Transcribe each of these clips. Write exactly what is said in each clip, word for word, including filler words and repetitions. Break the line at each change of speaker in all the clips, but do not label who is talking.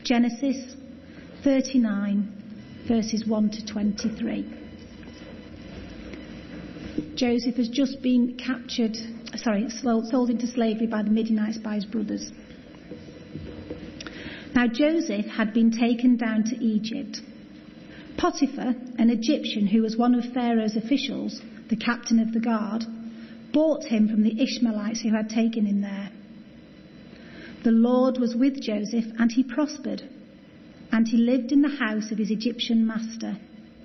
Genesis thirty-nine, verses one to twenty-three. Joseph has just been captured, sorry, sold into slavery by the Midianites by his brothers. Now Joseph had been taken down to Egypt. Potiphar, an Egyptian who was one of Pharaoh's officials, the captain of the guard, bought him from the Ishmaelites who had taken him there. The Lord was with Joseph, and he prospered, and he lived in the house of his Egyptian master.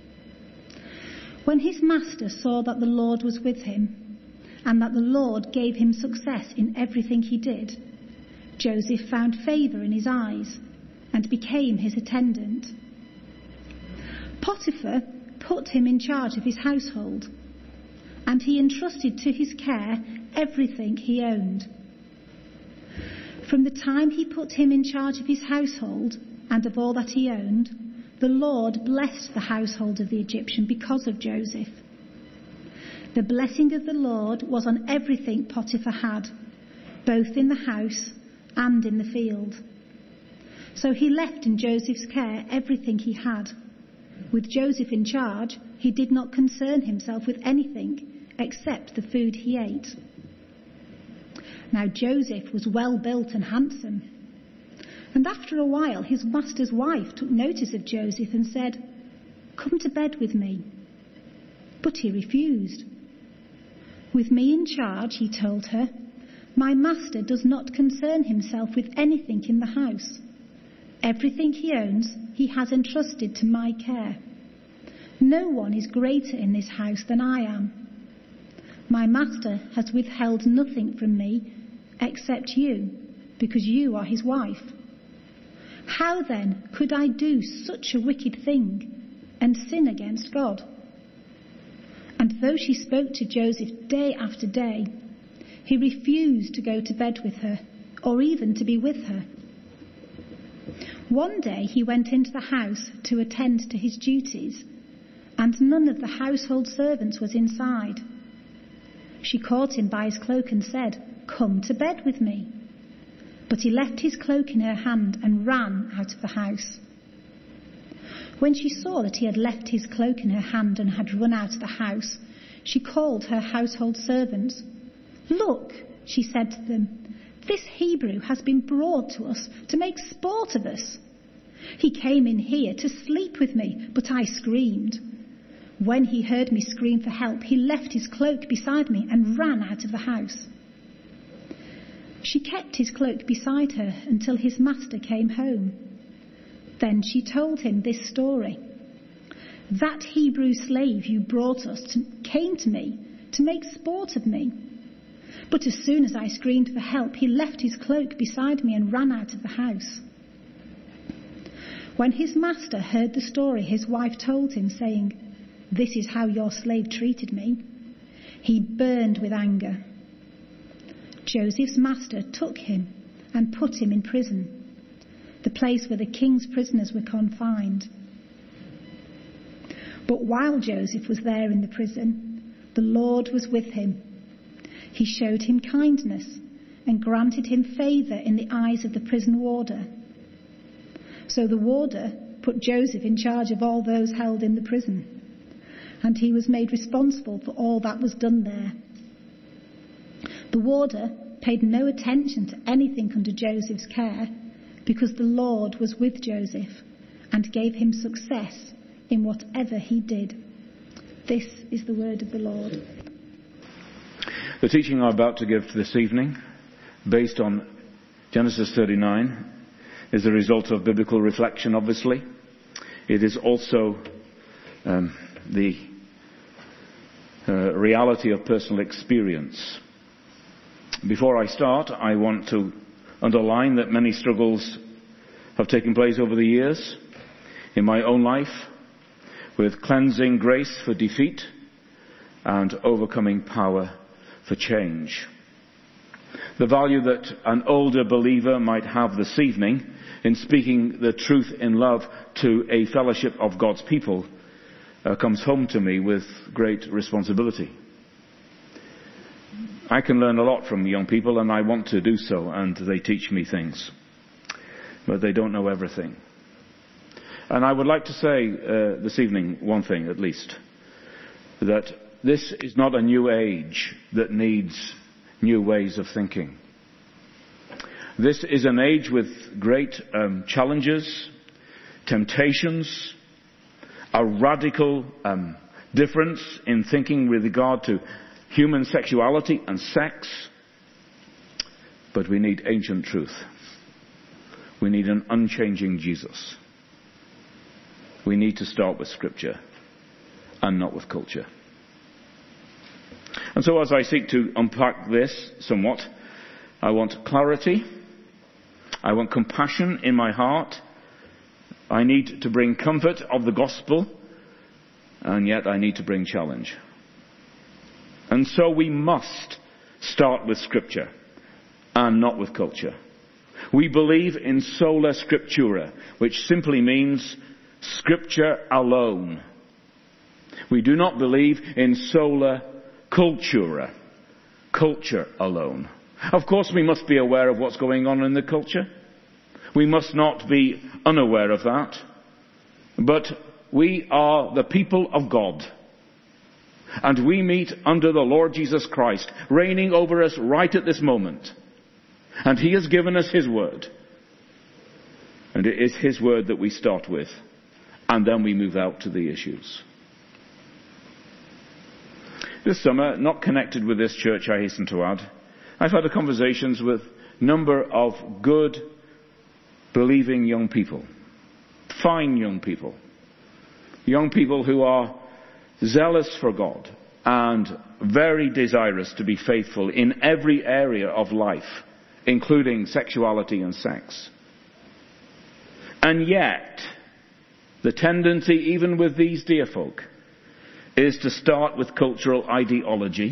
When his master saw that the Lord was with him, and that the Lord gave him success in everything he did, Joseph found favour in his eyes and became his attendant. Potiphar put him in charge of his household, and he entrusted to his care everything he owned. From the time he put him in charge of his household and of all that he owned, the Lord blessed the household of the Egyptian because of Joseph. The blessing of the Lord was on everything Potiphar had, both in the house and in the field. So he left in Joseph's care everything he had. With Joseph in charge, he did not concern himself with anything except the food he ate. Now Joseph was well built and handsome. And after a while, his master's wife took notice of Joseph and said, "Come to bed with me." But he refused. "With me in charge," he told her, "my master does not concern himself with anything in the house. Everything he owns, he has entrusted to my care. No one is greater in this house than I am. My master has withheld nothing from me except you, because you are his wife. How then could I do such a wicked thing and sin against God?" And though she spoke to Joseph day after day, he refused to go to bed with her or even to be with her. One day he went into the house to attend to his duties, and none of the household servants was inside. She caught him by his cloak and said, "Come to bed with me." But he left his cloak in her hand and ran out of the house. When she saw that he had left his cloak in her hand and had run out of the house, she called her household servants. "Look," she said to them, "this Hebrew has been brought to us to make sport of us. He came in here to sleep with me, but I screamed. When he heard me scream for help, he left his cloak beside me and ran out of the house." She kept his cloak beside her until his master came home. Then she told him this story. "That Hebrew slave you brought us to, came to me to make sport of me. But as soon as I screamed for help, he left his cloak beside me and ran out of the house." When his master heard the story, his wife told him, saying, "This is how your slave treated me." He burned with anger. Joseph's master took him and put him in prison, the place where the king's prisoners were confined. But while Joseph was there in the prison, the Lord was with him. He showed him kindness and granted him favour in the eyes of the prison warder. So the warder put Joseph in charge of all those held in the prison, and he was made responsible for all that was done there. The warder paid no attention to anything under Joseph's care, because the Lord was with Joseph and gave him success in whatever he did. This is the word of the Lord.
The teaching I'm about to give this evening, based on Genesis thirty-nine, is the result of biblical reflection, obviously. It is also um, the uh, reality of personal experience. Before I start, I want to underline that many struggles have taken place over the years in my own life, with cleansing grace for defeat and overcoming power for change. The value that an older believer might have this evening in speaking the truth in love to a fellowship of God's people uh, comes home to me with great responsibility. I can learn a lot from young people, and I want to do so, and they teach me things. but they don't know everything. And I would like to say uh, this evening one thing at least, that this is not a new age that needs new ways of thinking. This is an age with great um, challenges, temptations, a radical um, difference in thinking with regard to human sexuality and sex. But we need ancient truth. We need an unchanging Jesus. We need to start with Scripture and not with culture. And so as I seek to unpack this somewhat, I want clarity. I want compassion in my heart. I need to bring comfort of the gospel, and yet I need to bring challenge. And so we must start with Scripture and not with culture. We believe in sola scriptura, which simply means Scripture alone. We do not believe in sola cultura, culture alone. Of course, we must be aware of what's going on in the culture. We must not be unaware of that. But we are the people of God. And we meet under the Lord Jesus Christ, reigning over us right at this moment. And He has given us His word. And it is His word that we start with. And then we move out to the issues. This summer, not connected with this church, I hasten to add, I've had conversations with a number of good, believing young people. Fine young people. Young people who are zealous for God and very desirous to be faithful in every area of life, including sexuality and sex. And yet, the tendency, even with these dear folk, is to start with cultural ideology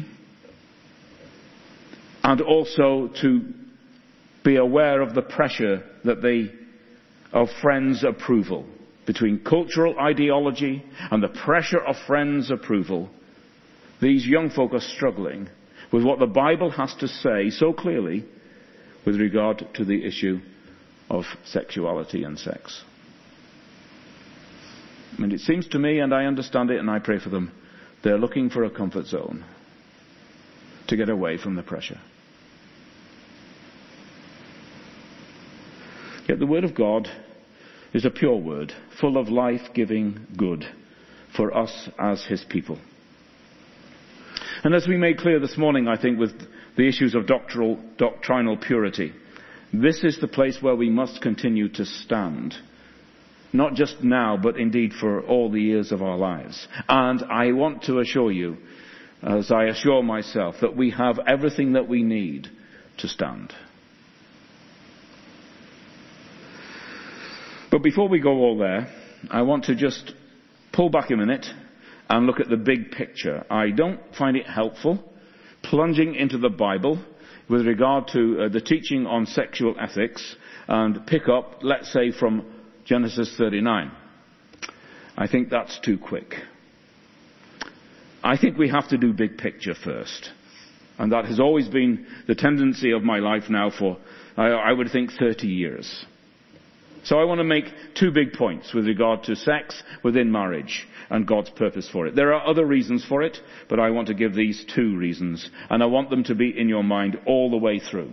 and also to be aware of the pressure that they, of friends' approval. Between cultural ideology and the pressure of friends' approval, these young folk are struggling with what the Bible has to say so clearly with regard to the issue of sexuality and sex. And it seems to me, and I understand it and I pray for them, they're looking for a comfort zone to get away from the pressure. Yet the Word of God is a pure word, full of life-giving good for us as His people. And as we made clear this morning, I think, with the issues of doctrinal, doctrinal purity, this is the place where we must continue to stand. Not just now, but indeed for all the years of our lives. And I want to assure you, as I assure myself, that we have everything that we need to stand. But before we go all there, I want to just pull back a minute and look at the big picture. I don't find it helpful plunging into the Bible with regard to uh, the teaching on sexual ethics and pick up, let's say, from Genesis thirty-nine. I think that's too quick. I think we have to do big picture first. And that has always been the tendency of my life now for, I, I would think, thirty years. So I want to make two big points with regard to sex within marriage and God's purpose for it. There are other reasons for it, but I want to give these two reasons, and I want them to be in your mind all the way through.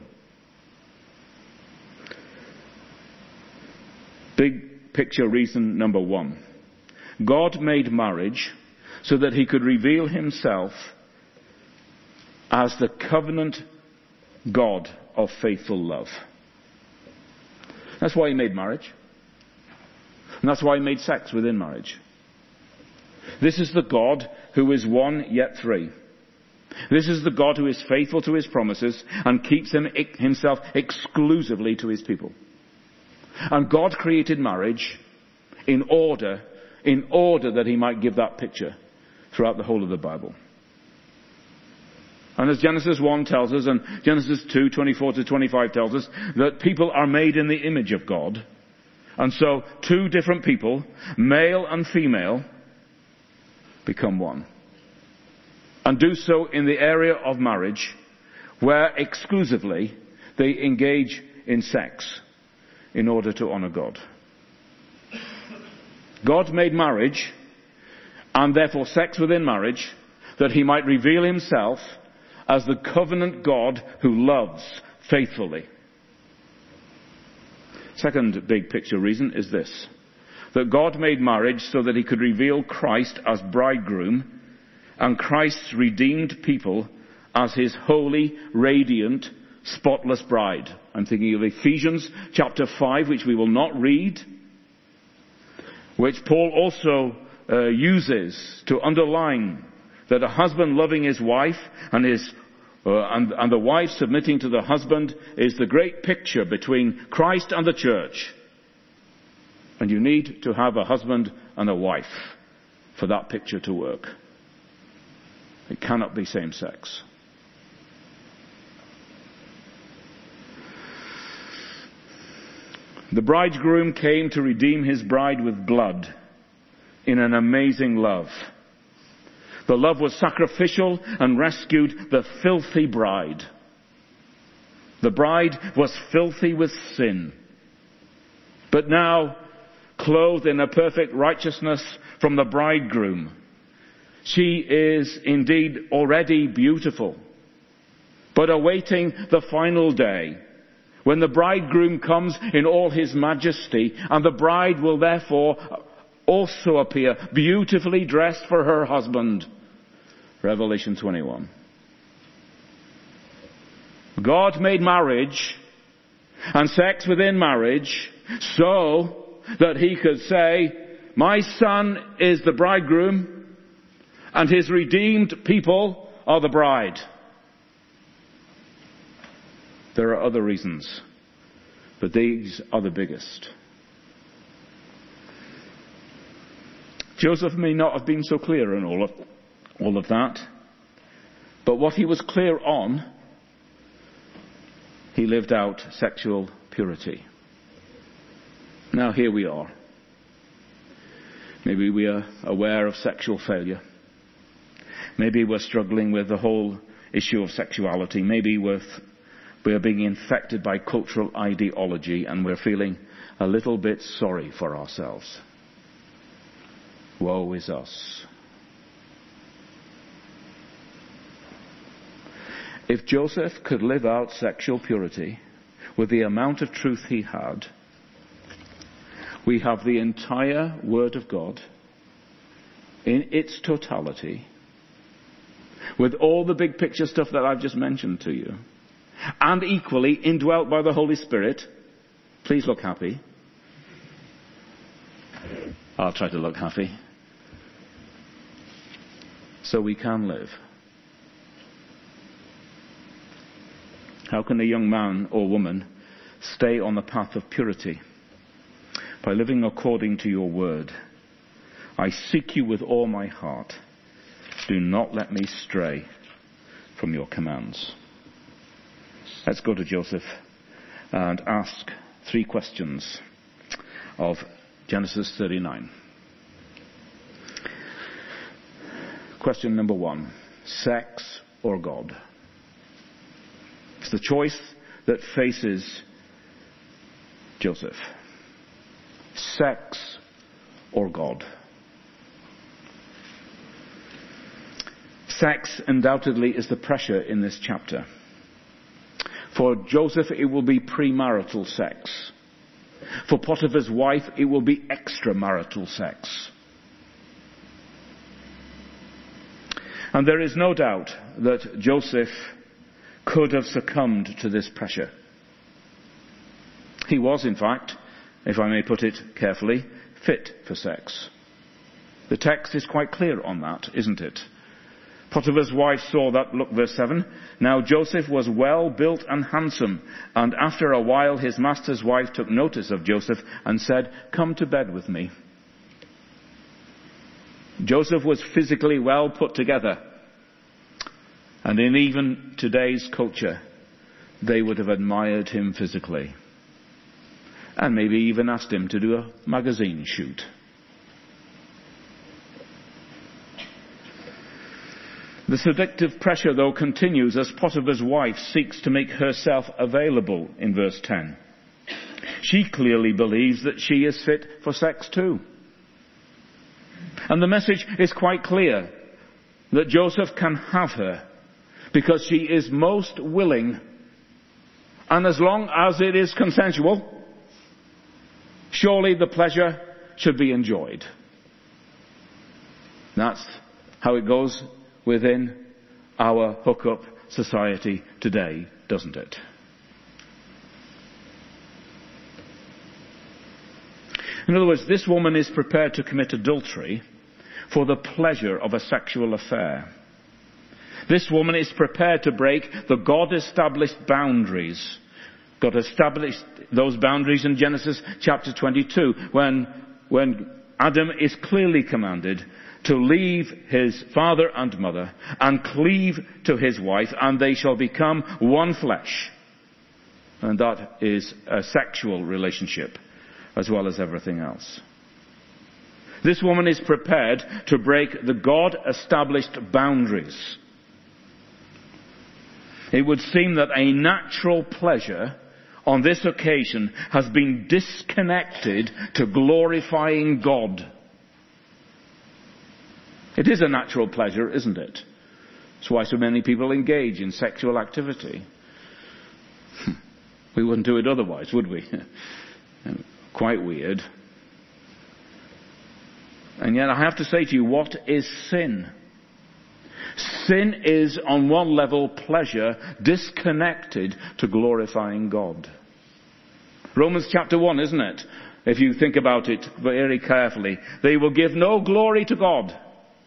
Big picture reason number one. God made marriage so that He could reveal Himself as the covenant God of faithful love. That's why He made marriage. And that's why He made sex within marriage. This is the God who is one yet three. This is the God who is faithful to His promises and keeps him, Himself exclusively to His people. And God created marriage in order, in order that He might give that picture throughout the whole of the Bible. And as Genesis one tells us, and Genesis two, twenty-four to twenty-five tells us, that people are made in the image of God. And so two different people, male and female, become one. And do so in the area of marriage, where exclusively they engage in sex in order to honor God. God made marriage, and therefore sex within marriage, that he might reveal himself as the covenant God who loves faithfully. Second big picture reason is this: that God made marriage so that he could reveal Christ as bridegroom and Christ's redeemed people as his holy, radiant, spotless bride. I'm thinking of Ephesians chapter five, which we will not read, which Paul also uh, uses to underline that a husband loving his wife and his uh, and, and the wife submitting to the husband is the great picture between Christ and the church. And you need to have a husband and a wife for that picture to work. It cannot be same sex. The bridegroom came to redeem his bride with blood in an amazing love. The love was sacrificial and rescued the filthy bride. The bride was filthy with sin. But now, clothed in a perfect righteousness from the bridegroom, she is indeed already beautiful, but awaiting the final day, when the bridegroom comes in all his majesty, and the bride will therefore also appear beautifully dressed for her husband. Revelation twenty-one. God made marriage and sex within marriage so that he could say, my son is the bridegroom and his redeemed people are the bride. There are other reasons, but these are the biggest. Joseph may not have been so clear in all of, all of that, but what he was clear on, he lived out sexual purity. Now here we are. Maybe we are aware of sexual failure. Maybe we're struggling with the whole issue of sexuality. Maybe we're, we're being infected by cultural ideology and we're feeling a little bit sorry for ourselves. Woe is us. If Joseph could live out sexual purity with the amount of truth he had, we have the entire Word of God in its totality, with all the big picture stuff that I've just mentioned to you, and equally indwelt by the Holy Spirit. Please look happy. I'll try to look happy. So we can live. How can a young man or woman stay on the path of purity? By living according to your word. I seek you with all my heart. Do not let me stray from your commands. Let's go to Joseph and ask three questions of Genesis thirty-nine. Question number one. Sex or God? It's the choice that faces Joseph. Sex or God? Sex undoubtedly is the pressure in this chapter. For Joseph, it will be premarital sex. For Potiphar's wife, it will be extramarital sex. And there is no doubt that Joseph could have succumbed to this pressure. He was, in fact, if I may put it carefully, fit for sex. The text is quite clear on that, isn't it? Potiphar's wife saw that. Look, verse seven. Now Joseph was well built and handsome, and after a while his master's wife took notice of Joseph and said, come to bed with me. Joseph was physically well put together. And in even today's culture, they would have admired him physically. And maybe even asked him to do a magazine shoot. The seductive pressure, though, continues as Potiphar's wife seeks to make herself available in verse ten. She clearly believes that she is fit for sex too. And the message is quite clear, that Joseph can have her because she is most willing, and as long as it is consensual, surely the pleasure should be enjoyed. That's how it goes within our hookup society today, doesn't it? In other words, this woman is prepared to commit adultery for the pleasure of a sexual affair. This woman is prepared to break the God-established boundaries. God established those boundaries in Genesis chapter twenty-two, when, when Adam is clearly commanded to leave his father and mother and cleave to his wife, and they shall become one flesh. And that is a sexual relationship as well as everything else. This woman is prepared to break the God-established boundaries. It would seem that a natural pleasure on this occasion has been disconnected to glorifying God. It is a natural pleasure, isn't it? That's why so many people engage in sexual activity. We wouldn't do it otherwise, would we? Quite weird. And yet I have to say to you, what is sin? Sin is, on one level, pleasure disconnected to glorifying God. Romans chapter one, isn't it? If you think about it very carefully. They will give no glory to God.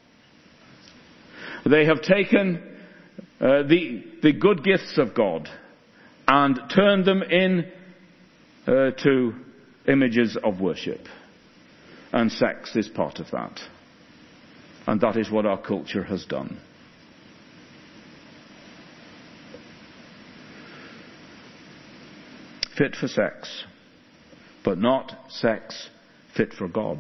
They have taken uh, the, the good gifts of God and turned them in uh, to images of worship. And sex is part of that. And that is what our culture has done. Fit for sex, but not sex fit for God.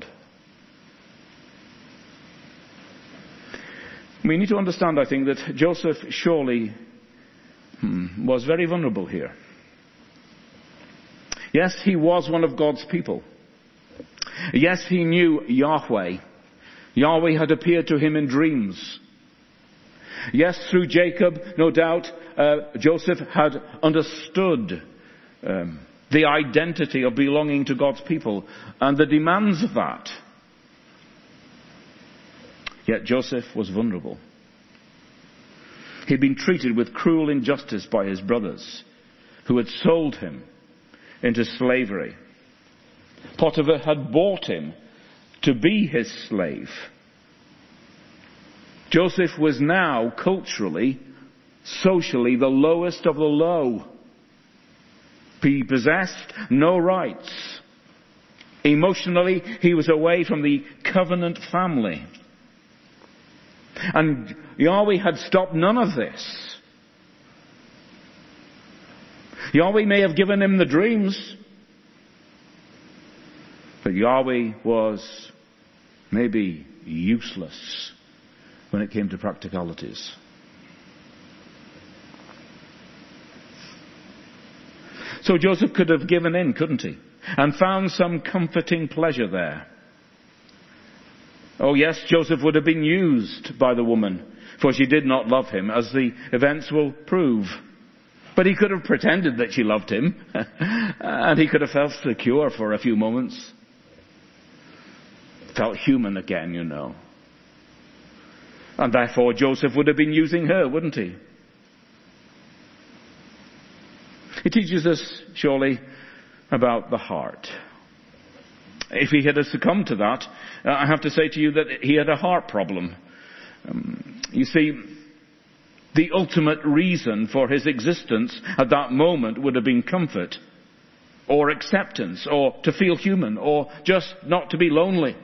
We need to understand, I think, that Joseph surely hmm, was very vulnerable here. Yes, he was one of God's people. Yes, he knew Yahweh. Yahweh had appeared to him in dreams. Yes, through Jacob, no doubt, uh, Joseph had understood um, the identity of belonging to God's people and the demands of that. Yet Joseph was vulnerable. He'd been treated with cruel injustice by his brothers, who had sold him into slavery. Potiphar had bought him to be his slave. Joseph was now culturally, socially, the lowest of the low. He possessed no rights. Emotionally, he was away from the covenant family. And Yahweh had stopped none of this. Yahweh may have given him the dreams, but Yahweh was maybe useless when it came to practicalities. So Joseph could have given in, couldn't he? And found some comforting pleasure there. Oh yes, Joseph would have been used by the woman, for she did not love him, as the events will prove. But he could have pretended that she loved him, and he could have felt secure for a few moments. Felt human again, you know. And therefore Joseph would have been using her, wouldn't he? It teaches us, surely, about the heart. If he had succumbed to that, I have to say to you that he had a heart problem. Um, you see, the ultimate reason for his existence at that moment would have been comfort, or acceptance, or to feel human, or just not to be lonely.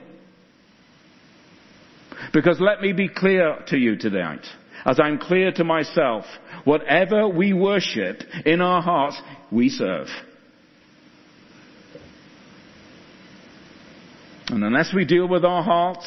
Because let me be clear to you tonight, as I'm clear to myself, whatever we worship in our hearts, we serve. And unless we deal with our hearts,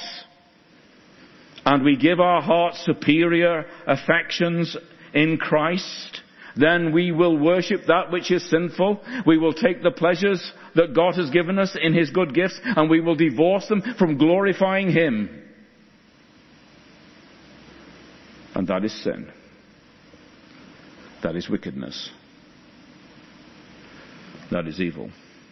and we give our hearts superior affections in Christ, then we will worship that which is sinful. We will take the pleasures that God has given us in his good gifts, and we will divorce them from glorifying him. And that is sin. That is wickedness. That is evil.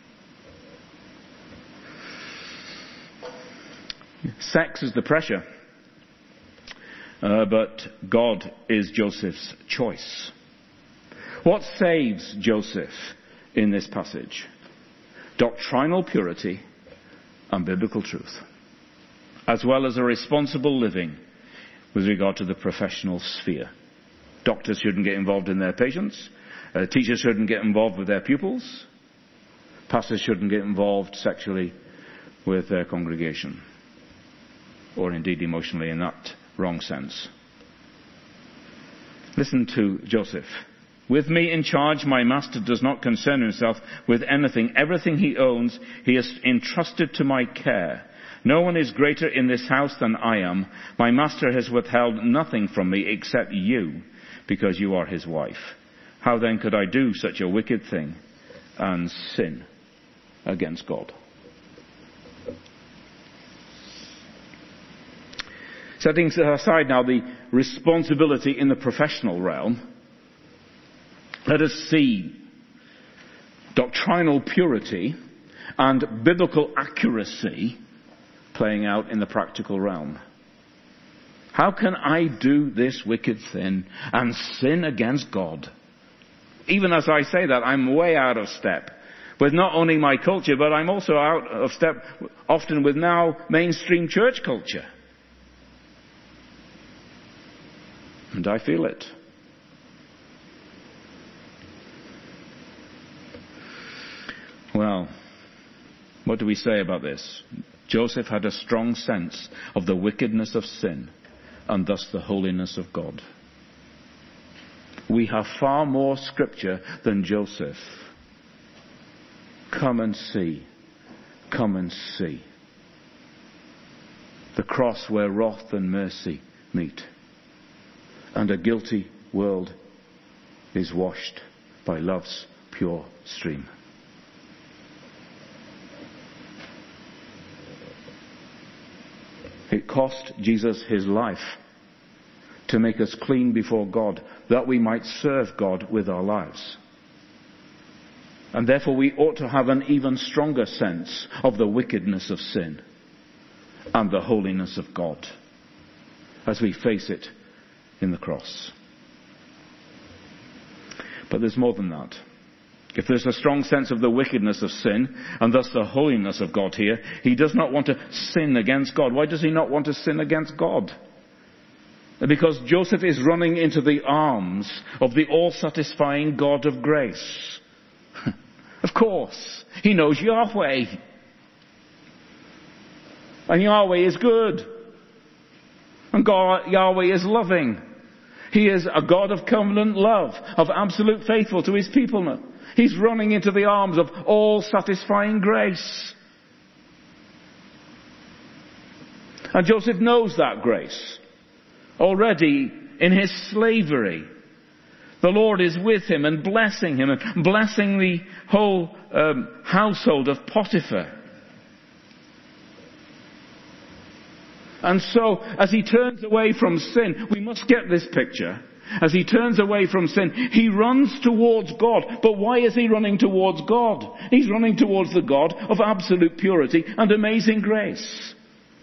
Sex is the pressure. Uh, but God is Joseph's choice. What saves Joseph in this passage? Doctrinal purity and biblical truth, as well as a responsible living with regard to the professional sphere. Doctors shouldn't get involved in their patients. Uh, teachers shouldn't get involved with their pupils. Pastors shouldn't get involved sexually with their congregation, or indeed emotionally in that wrong sense. Listen to Joseph. With me in charge, my master does not concern himself with anything. Everything he owns, he has entrusted to my care. No one is greater in this house than I am. My master has withheld nothing from me except you, because you are his wife. How then could I do such a wicked thing and sin against God? Setting aside now the responsibility in the professional realm, let us see doctrinal purity and biblical accuracy playing out in the practical realm. How can I do this wicked thing and sin against God? Even as I say that, I'm way out of step with not only my culture, but I'm also out of step often with now mainstream church culture. And I feel it. Well, what do we say about this? Joseph had a strong sense of the wickedness of sin and thus the holiness of God. We have far more scripture than Joseph. Come and see. Come and see. The cross where wrath and mercy meet. And a guilty world is washed by love's pure stream. It cost Jesus his life to make us clean before God, that we might serve God with our lives. And therefore we ought to have an even stronger sense of the wickedness of sin and the holiness of God as we face it in the cross. But there's more than that. If there's a strong sense of the wickedness of sin and thus the holiness of God here, he does not want to sin against God. Why does he not want to sin against God? Because Joseph is running into the arms of the all-satisfying God of grace. Of course, he knows Yahweh. And Yahweh is good. And God, Yahweh is loving. He is a God of covenant love, of absolute faithful to his people. He's running into the arms of all-satisfying grace. And Joseph knows that grace. Already in his slavery, the Lord is with him and blessing him and blessing the whole um, household of Potiphar. And so, as he turns away from sin, we must get this picture. As he turns away from sin, he runs towards God. But why is he running towards God? He's running towards the God of absolute purity and amazing grace.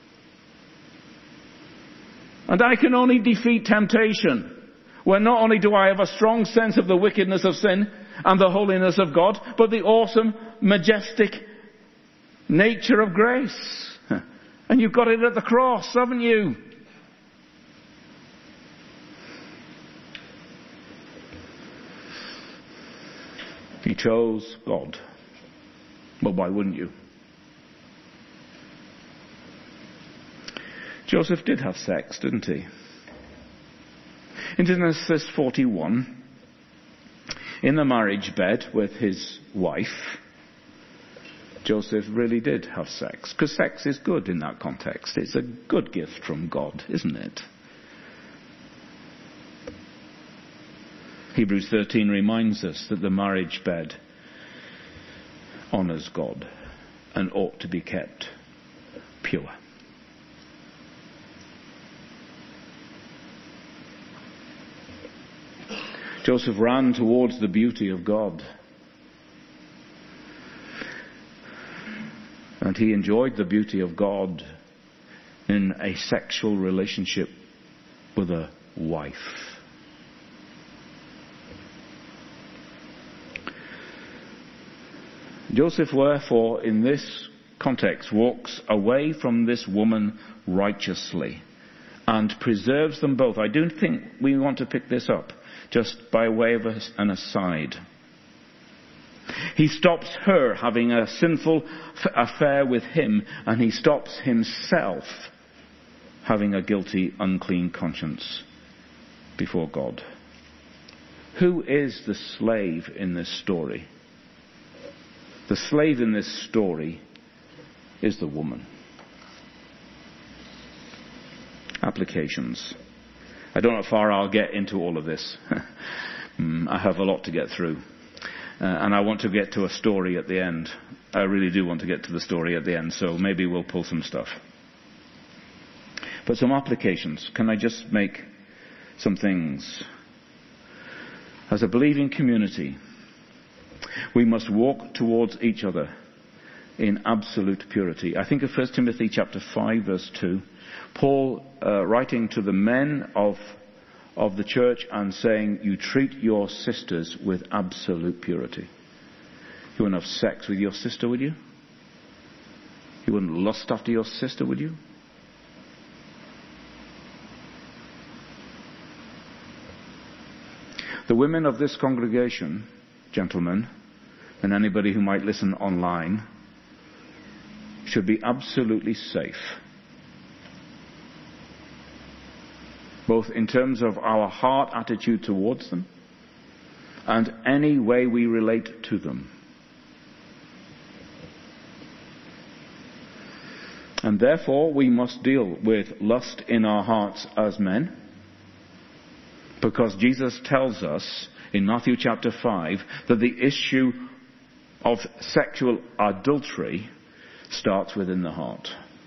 And I can only defeat temptation when not only do I have a strong sense of the wickedness of sin and the holiness of God, but the awesome, majestic nature of grace. And you've got it at the cross, haven't you? He chose God. Well, why wouldn't you? Joseph did have sex, didn't he? In Genesis forty-one, in the marriage bed with his wife, Joseph really did have sex. Because sex is good in that context. It's a good gift from God, isn't it? Hebrews thirteen reminds us that the marriage bed honours God and ought to be kept pure. Joseph ran towards the beauty of God. And he enjoyed the beauty of God in a sexual relationship with a wife. Joseph, therefore, in this context, walks away from this woman righteously and preserves them both. I do think we want to pick this up just by way of an aside. He stops her having a sinful affair with him, and he stops himself having a guilty, unclean conscience before God. Who is the slave in this story? The slave in this story is the woman. Applications. I don't know how far I'll get into all of this. I have a lot to get through. Uh, and I want to get to a story at the end. I really do want to get to the story at the end, so maybe we'll pull some stuff. But some applications. Can I just make some things? As a believing community, we must walk towards each other in absolute purity. I think of First Timothy chapter five, verse two. Paul uh, writing to the men of of the church and saying, you treat your sisters with absolute purity. You wouldn't have sex with your sister, would you? You wouldn't lust after your sister, would you? The women of this congregation, gentlemen, and anybody who might listen online, should be absolutely safe. Both in terms of our heart attitude towards them and any way we relate to them. And therefore we must deal with lust in our hearts as men, because Jesus tells us in Matthew chapter five that the issue of sexual adultery starts within the heart.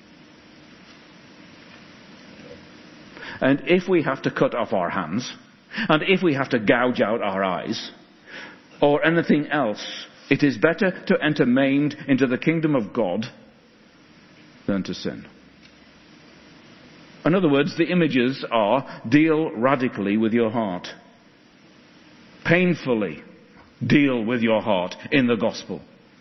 And if we have to cut off our hands, and if we have to gouge out our eyes, or anything else, it is better to enter maimed into the kingdom of God than to sin. In other words, the images are, deal radically with your heart. Painfully deal with your heart in the gospel.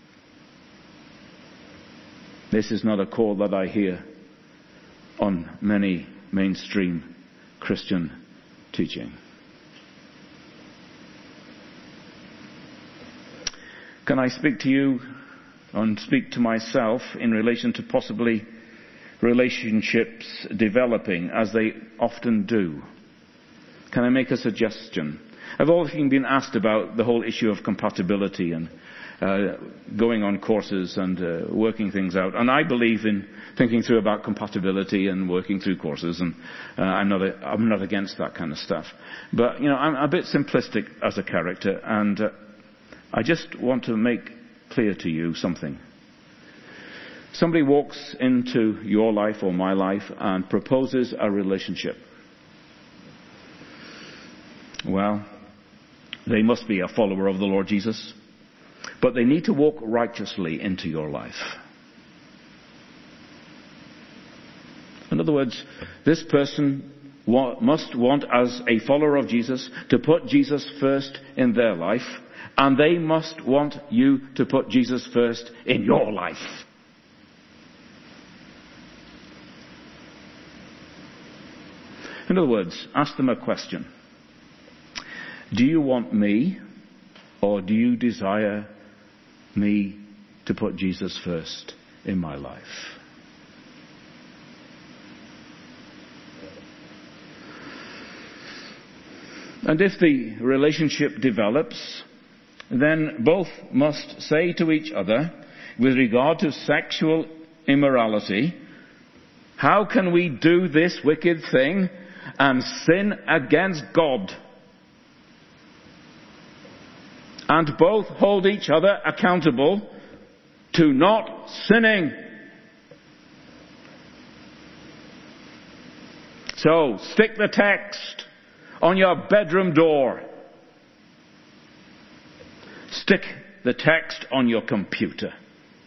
This is not a call that I hear on many mainstream Christian teaching. Can I speak to you and speak to myself in relation to possibly relationships developing as they often do? Can I make a suggestion? I've often been asked about the whole issue of compatibility and uh, going on courses and uh, working things out. And I believe in thinking through about compatibility and working through courses, and uh, I'm not a, I'm not against that kind of stuff. But, you know, I'm a bit simplistic as a character, and uh, I just want to make clear to you something. Somebody walks into your life or my life and proposes a relationship. Well, they must be a follower of the Lord Jesus, but they need to walk righteously into your life. In other words, this person wa- must want, as a follower of Jesus, to put Jesus first in their life, and they must want you to put Jesus first in your life. In other words, ask them a question. Do you want me, or do you desire me to put Jesus first in my life? And if the relationship develops, then both must say to each other, with regard to sexual immorality, how can we do this wicked thing and sin against God? and both hold each other accountable to not sinning. So, stick the text on your bedroom door. Stick the text on your computer.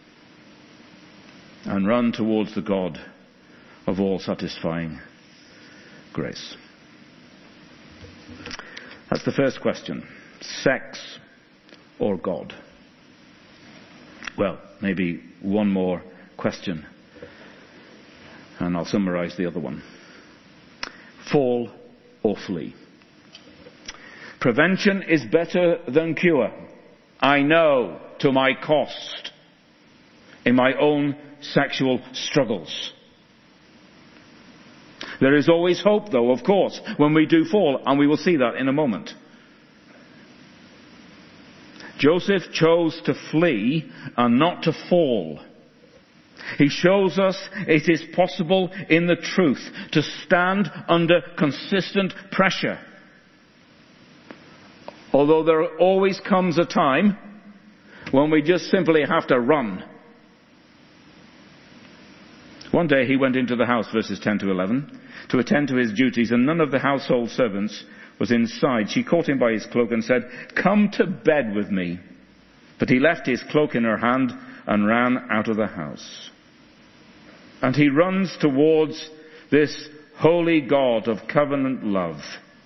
And run towards the God of all satisfying grace. That's the first question. Sex or God? Well, maybe one more question, and I'll summarize the other one. Fall or flee? Prevention is better than cure. I know to my cost in my own sexual struggles. There is always hope, though, of course, when we do fall, and we will see that in a moment. Joseph chose to flee and not to fall. He shows us it is possible in the truth to stand under consistent pressure. Although there always comes a time when we just simply have to run. One day he went into the house, verses ten to eleven, to attend to his duties, and none of the household servants was inside. She caught him by his cloak and said, "Come to bed with me." But he left his cloak in her hand and ran out of the house. And he runs towards this holy God of covenant love.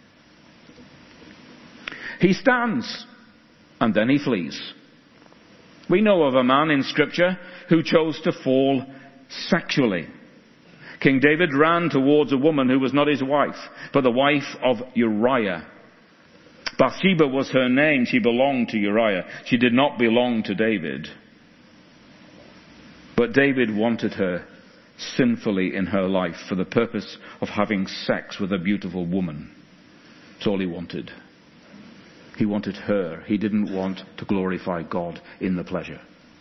He stands, and then he flees. We know of a man in Scripture who chose to fall sexually. King David ran towards a woman who was not his wife, but the wife of Uriah. Bathsheba was her name. She belonged to Uriah. She did not belong to David. But David wanted her sinfully in her life for the purpose of having sex with a beautiful woman. That's all he wanted. He wanted her. He didn't want to glorify God in the pleasure.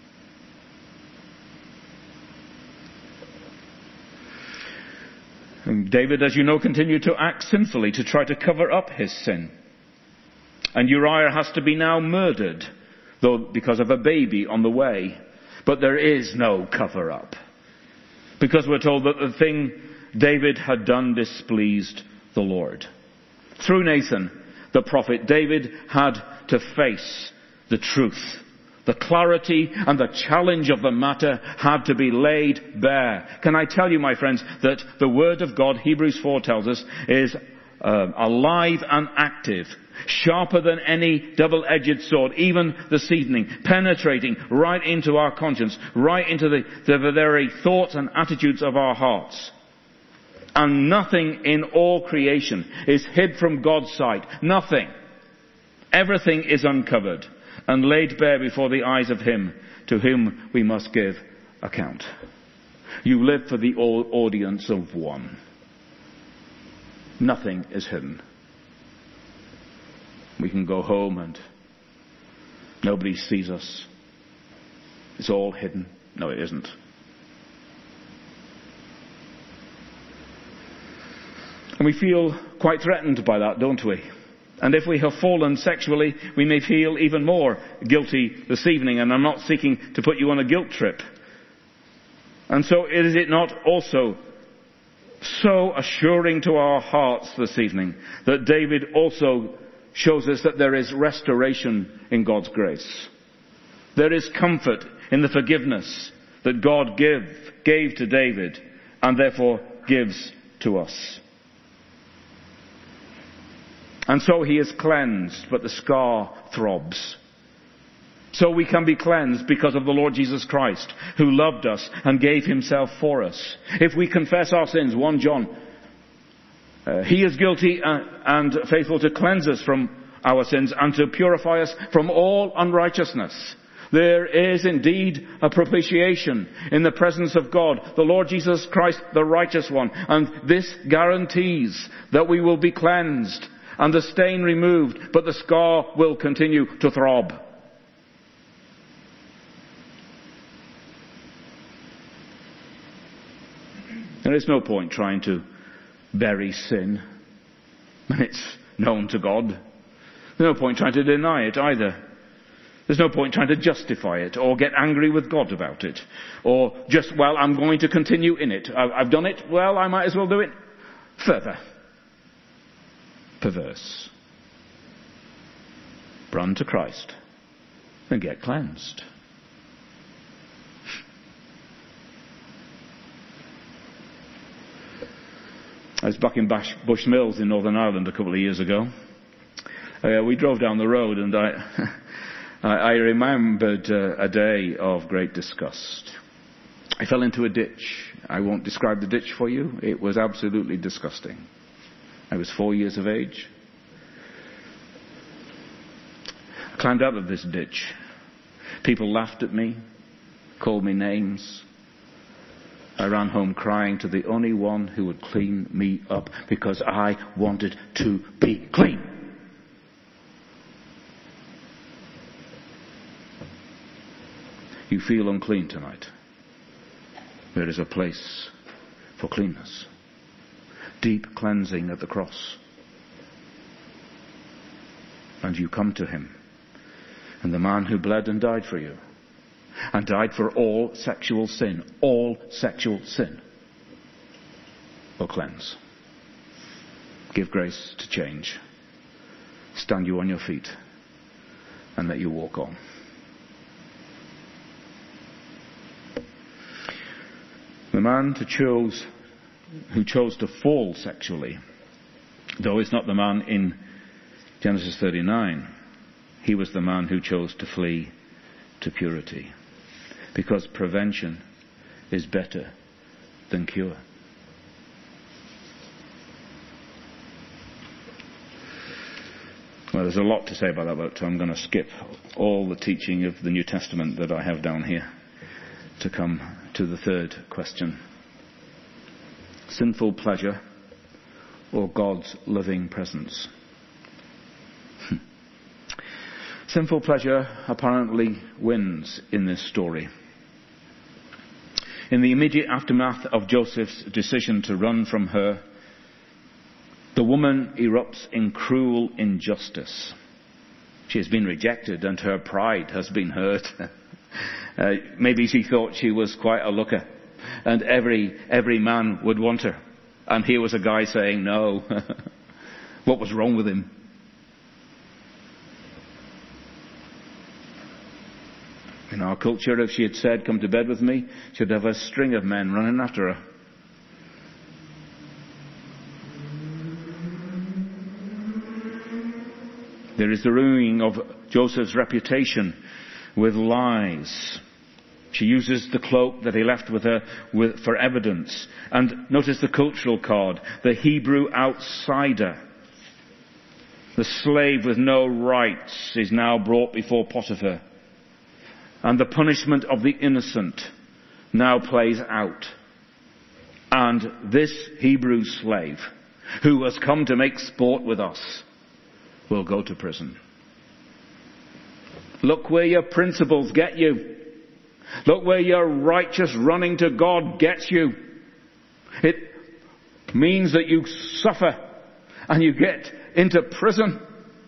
And David, as you know, continued to act sinfully to try to cover up his sin. And Uriah has to be now murdered, though because of a baby on the way. But there is no cover-up, because we're told that the thing David had done displeased the Lord. Through Nathan, the prophet, David had to face the truth. The clarity and the challenge of the matter had to be laid bare. Can I tell you, my friends, that the Word of God, Hebrews four tells us, is uh, alive and active, sharper than any double-edged sword, even this evening, penetrating right into our conscience, right into the, the very thoughts and attitudes of our hearts. And nothing in all creation is hid from God's sight. Nothing. Everything is uncovered and laid bare before the eyes of Him to whom we must give account. You live for the audience of one. Nothing is hidden. We can go home and nobody sees us. It's all hidden. No, it isn't. And we feel quite threatened by that, don't we? And if we have fallen sexually, we may feel even more guilty this evening. And I'm not seeking to put you on a guilt trip. And so is it not also so assuring to our hearts this evening that David also shows us that there is restoration in God's grace. There is comfort in the forgiveness that God give, gave to David and therefore gives to us. And so he is cleansed, but the scar throbs. So we can be cleansed because of the Lord Jesus Christ, who loved us and gave himself for us. If we confess our sins, First John, uh, he is guilty uh, and faithful to cleanse us from our sins and to purify us from all unrighteousness. There is indeed a propitiation in the presence of God, the Lord Jesus Christ, the righteous one. And this guarantees that we will be cleansed and the stain removed, but the scar will continue to throb. There is no point trying to bury sin when it's known to God. There's no point trying to deny it either. There's no point trying to justify it or get angry with God about it. Or just, well, I'm going to continue in it. I've done it, well, I might as well do it further. Perverse. Run to Christ and get cleansed. I was back in Bash, Bush Mills in Northern Ireland a couple of years ago. Uh, we drove down the road and I, I, I remembered uh, a day of great disgust. I fell into a ditch. I won't describe the ditch for you. It was absolutely disgusting. I was four years of age. I climbed out of this ditch. People laughed at me, called me names. I ran home crying to the only one who would clean me up because I wanted to be clean. You feel unclean tonight. There is a place for cleanness. Deep cleansing at the cross. And you come to him. And the man who bled and died for you. And died for all sexual sin. All sexual sin. Will cleanse. Give grace to change. Stand you on your feet. And let you walk on. The man to chose, who chose to fall sexually, though it's not the man in Genesis thirty-nine, he was the man who chose to flee to purity. Because prevention is better than cure. Well, there's a lot to say about that, but I'm going to skip all the teaching of the New Testament that I have down here to come to the third question. Sinful pleasure or God's living presence? Sinful pleasure apparently wins in this story. In the immediate aftermath of Joseph's decision to run from her, the woman erupts in cruel injustice. She has been rejected and her pride has been hurt. uh, maybe she thought she was quite a looker and every every man would want her. And here was a guy saying no. What was wrong with him? In our culture, if she had said, come to bed with me, she'd have a string of men running after her. There is the ruining of Joseph's reputation with lies. She uses the cloak that he left with her with, for evidence. And notice the cultural card. The Hebrew outsider, the slave with no rights, is now brought before Potiphar. And the punishment of the innocent now plays out. And this Hebrew slave, who has come to make sport with us, will go to prison. Look where your principles get you. Look where your righteous running to God gets you. It means that you suffer and you get into prison.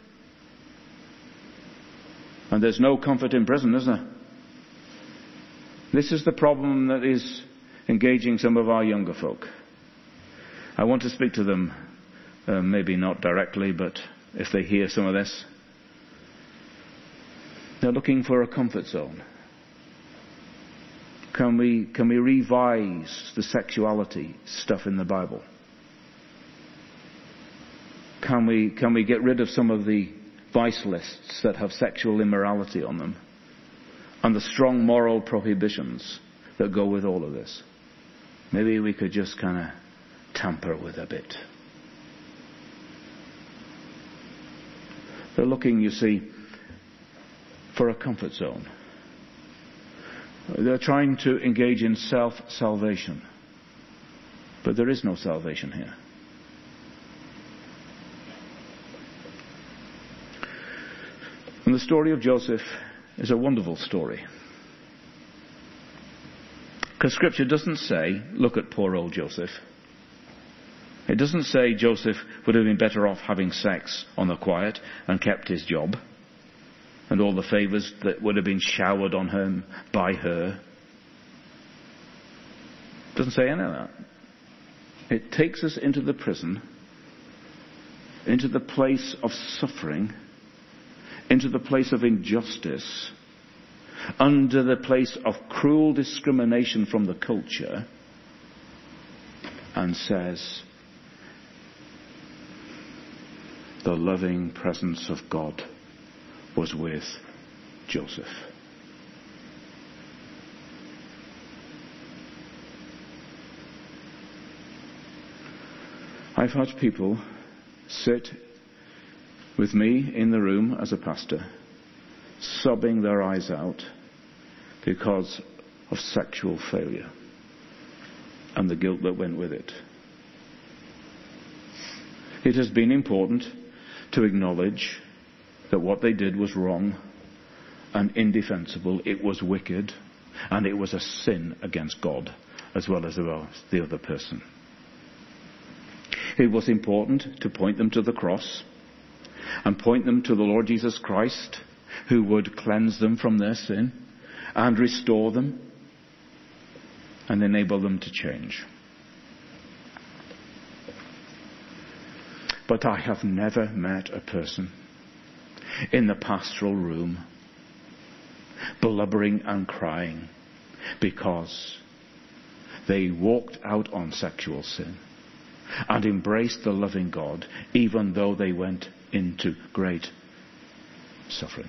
And there's no comfort in prison, is there? This is the problem that is engaging some of our younger folk. I want to speak to them, uh, maybe not directly, but if they hear some of this. They're looking for a comfort zone. Can we, can we revise the sexuality stuff in the Bible? Can we, can we get rid of some of the vice lists that have sexual immorality on them? And the strong moral prohibitions that go with all of this. Maybe we could just kind of tamper with a bit. They're looking, you see, for a comfort zone. They're trying to engage in self-salvation. But there is no salvation here. And the story of Joseph is a wonderful story. Because Scripture doesn't say, look at poor old Joseph. It doesn't say Joseph would have been better off having sex on the quiet and kept his job. and all the favours that would have been showered on him by her. It doesn't say any of that. It takes us into the prison, into the place of suffering, into the place of injustice, under the place of cruel discrimination from the culture, and says, the loving presence of God was with Joseph. I've had people sit with me in the room as a pastor, sobbing their eyes out because of sexual failure and the guilt that went with it. It has been important to acknowledge that what they did was wrong and indefensible. It was wicked, and it was a sin against God as well as the other person. It was important to point them to the cross and point them to the Lord Jesus Christ, who would cleanse them from their sin and restore them and enable them to change. But I have never met a person in the pastoral room blubbering and crying because they walked out on sexual sin and embraced the loving God, even though they went into great suffering.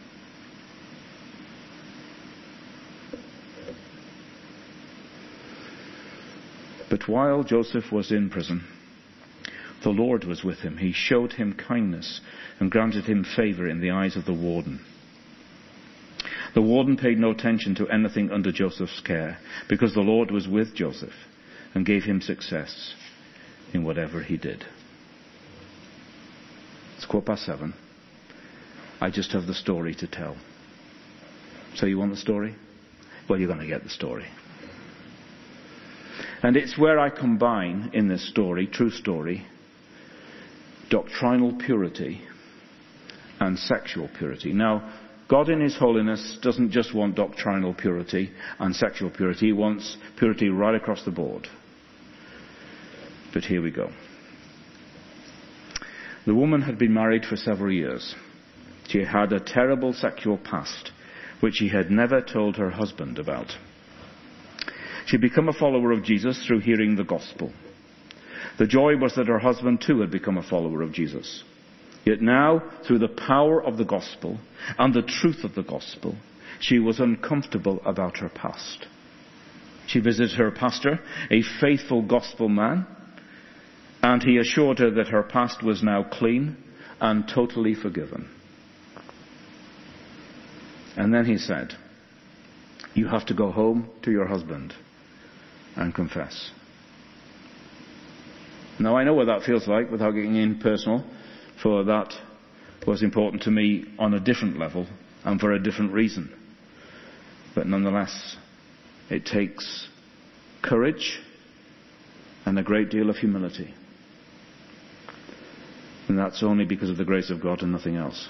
But while Joseph was in prison, the Lord was with him. He showed him kindness and granted him favour in the eyes of the warden. The warden paid no attention to anything under Joseph's care, because the Lord was with Joseph and gave him success in whatever he did. It's quarter past seven. I just have the story to tell. So you want the story? Well, you're going to get the story. And it's where I combine in this story, true story, doctrinal purity and sexual purity. Now, God in His holiness doesn't just want doctrinal purity and sexual purity. He wants purity right across the board. But here we go. The woman had been married for several years. She had a terrible sexual past, which she had never told her husband about. She had become a follower of Jesus through hearing the gospel. The joy was that her husband too had become a follower of Jesus. Yet now, through the power of the gospel and the truth of the gospel, she was uncomfortable about her past. She visited her pastor, a faithful gospel man, and he assured her that her past was now clean and totally forgiven. And then he said, "You have to go home to your husband and confess." Now, I know what that feels like without getting in personal, for that was important to me on a different level and for a different reason. But nonetheless, it takes courage and a great deal of humility. And that's only because of the grace of God and nothing else.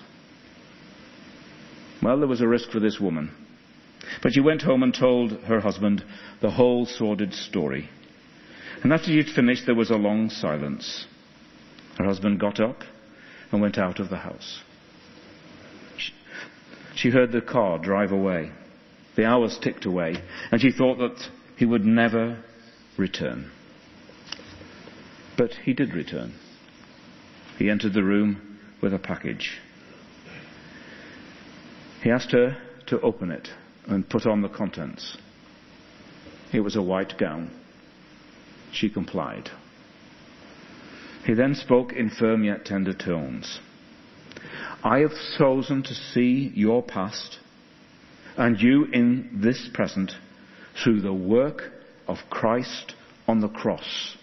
Well, there was a risk for this woman. But she went home and told her husband the whole sordid story. And after she'd finished, there was a long silence. Her husband got up and went out of the house. She heard the car drive away. The hours ticked away, and she thought that he would never return. But he did return. He entered the room with a package. He asked her to open it and put on the contents. It was a white gown. She complied. He then spoke in firm yet tender tones. "I have chosen to see your past and you in this present through the work of Christ on the cross."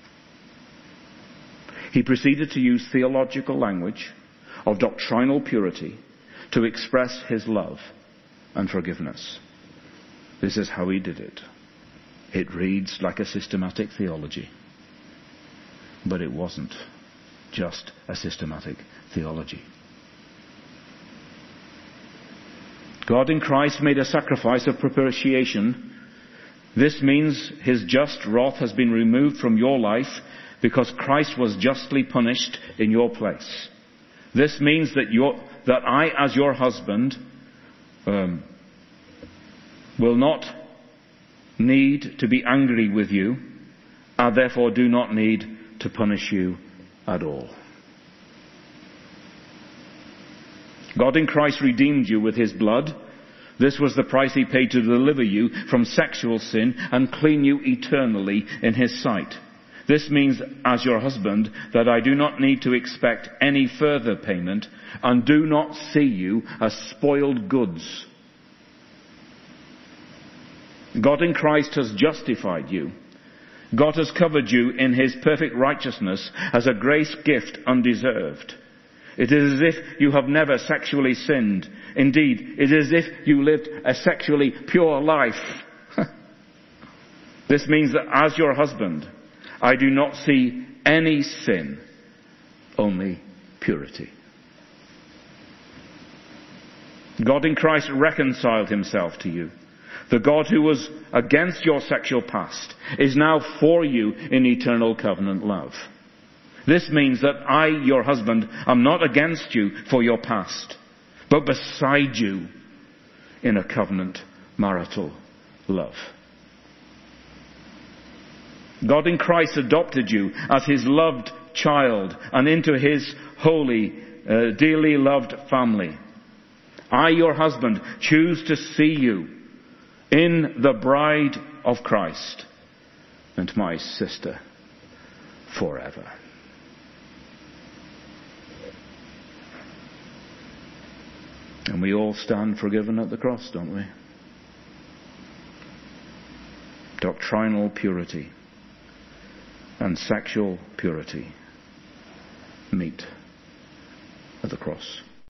He proceeded to use theological language of doctrinal purity to express his love and forgiveness. This is how he did it. It reads like a systematic theology. But it wasn't just a systematic theology. God in Christ made a sacrifice of propitiation. This means his just wrath has been removed from your life because Christ was justly punished in your place. This means that your, that I, as your husband, um, will not need to be angry with you, and therefore do not need to punish you at all. God in Christ redeemed you with his blood. This was the price he paid to deliver you from sexual sin and clean you eternally in his sight. This means, as your husband, that I do not need to expect any further payment and do not see you as spoiled goods. God in Christ has justified you. God has covered you in his perfect righteousness as a grace gift undeserved. It is as if you have never sexually sinned. Indeed, it is as if you lived a sexually pure life. This means that as your husband, I do not see any sin, only purity. God in Christ reconciled himself to you. The God who was against your sexual past is now for you in eternal covenant love. This means that I, your husband, am not against you for your past, but beside you in a covenant marital love. God in Christ adopted you as his loved child and into his holy, uh, dearly loved family. I, your husband, choose to see you in the bride of Christ and my sister forever. And we all stand forgiven at the cross, don't we? Doctrinal purity and sexual purity meet at the cross.